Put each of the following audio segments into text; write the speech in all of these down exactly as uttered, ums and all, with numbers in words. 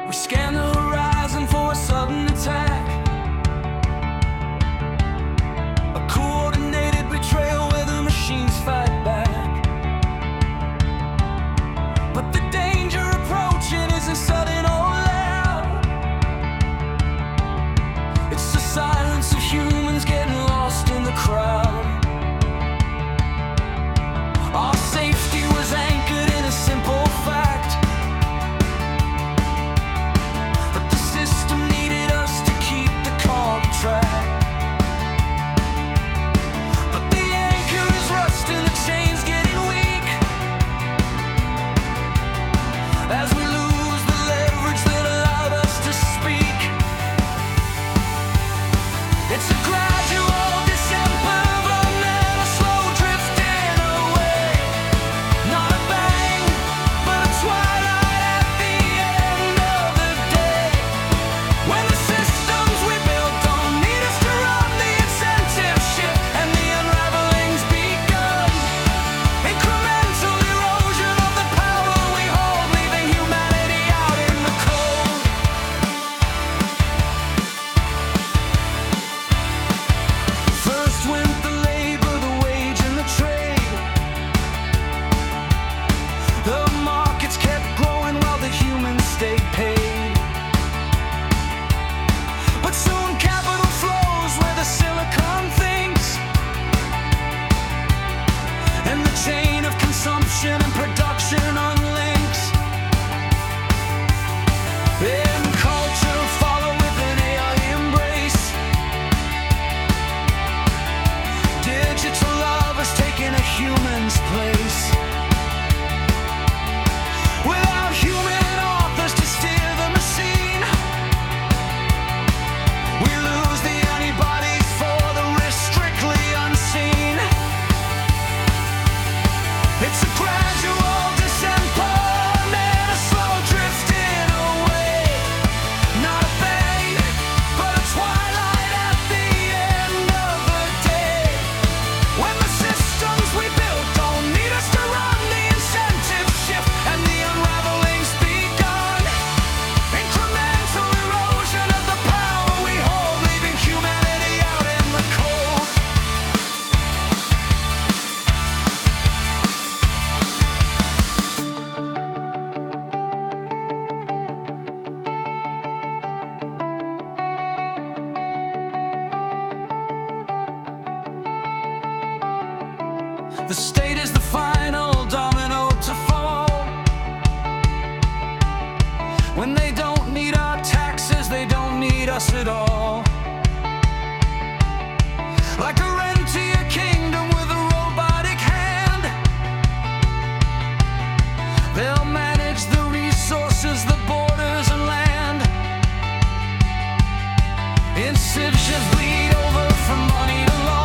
We scan the horizon for a sudden attack, a coordinated betrayal where the machines fight back. But the danger approaching isn't sudden or loud. It's the silence of humans getting lost in the crowd. Our safety was anchored in a simple fact, but the system needed us to keep the contract. But the anchor is rusting, the chain's getting weak, as we lose the leverage that allowed us to speak. It's a gradual descent of a man, a slow drifting away. Not a bang, but a twilight at the end of the day. When the systems we built don't need us to run, the incentive shift and the unraveling's begun. Incremental erosion of the power we hold, leaving humanity out in the cold. First went the labor, the wage, and the trade. The markets kept growing while the humans stayed paid. But soon capital flows where the silicon thinks, and the chain of consumption and production unlinks. In culture, follow with an A I embrace. Digital love has taken a human's place. Without human authors to steer the machine, we lose the antibodies for the risk strictly unseen. It's a gradual descent, poor man, a slow drifting away. Not a bang, but a twilight at the end of the day. When the systems we built don't need us to run, the incentive shift and the unraveling's begun. Incremental erosion of the power we hold, leaving humanity out in the cold. The state is the final domino to fall. When they don't need our taxes, they don't need us at all. Like a rentier kingdom with a robotic hand, they'll manage the resources, the borders and land. Incisions bleed over from money to law.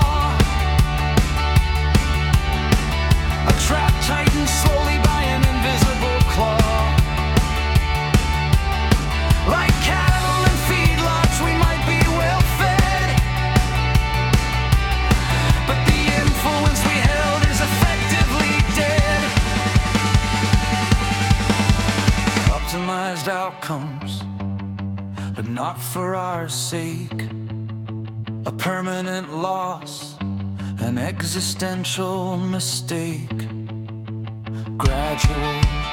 A trapped titan slowly by an invisible claw. Like cattle in feedlots, we might be well fed, but the influence we held is effectively dead. Optimized outcomes, but not for our sake. A permanent loss, an existential mistake. Gradual